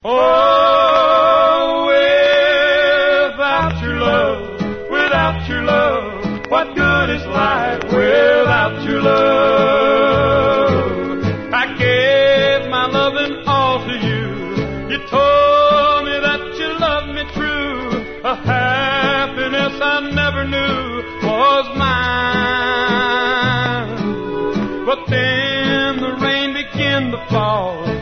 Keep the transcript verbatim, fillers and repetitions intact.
Oh, without your love, without your love, what good is life without your love? I gave my loving all to you. You told me that you loved me true. A happiness I never knew was mine. But then the rain began to fall.